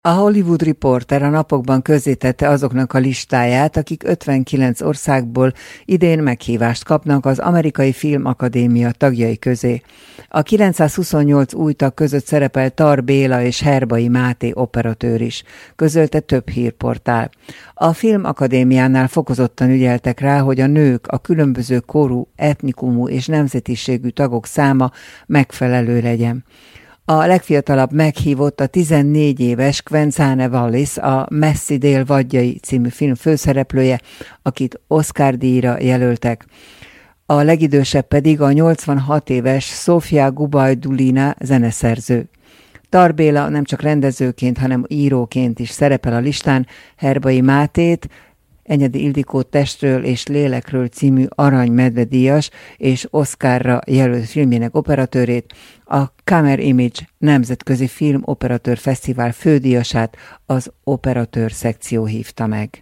A Hollywood Reporter a napokban közzétette azoknak a listáját, akik 59 országból idén meghívást kapnak az Amerikai Filmakadémia tagjai közé. A 928 új tag között szerepel Tar Béla és Herbai Máté operatőr is, közölte több hírportál. A Filmakadémiánál fokozottan ügyeltek rá, hogy a nők, a különböző korú, etnikumú és nemzetiségű tagok száma megfelelő legyen. A legfiatalabb meghívott a 14 éves Quenzane Wallis, a Messzi dél vadjai című film főszereplője, akit Oscar-díjra jelöltek. A legidősebb pedig a 86 éves Sofia Gubajdulina zeneszerző. Tar Béla nem csak rendezőként, hanem íróként is szerepel a listán. Herbai Mátét, Enyedi Ildikó Testről és lélekről című Arany Medve-díjas és Oscarra jelölt filmjének operatőrét, a Camera Image Nemzetközi Film Operatőr Fesztivál fődíjasát az operatőr szekció hívta meg.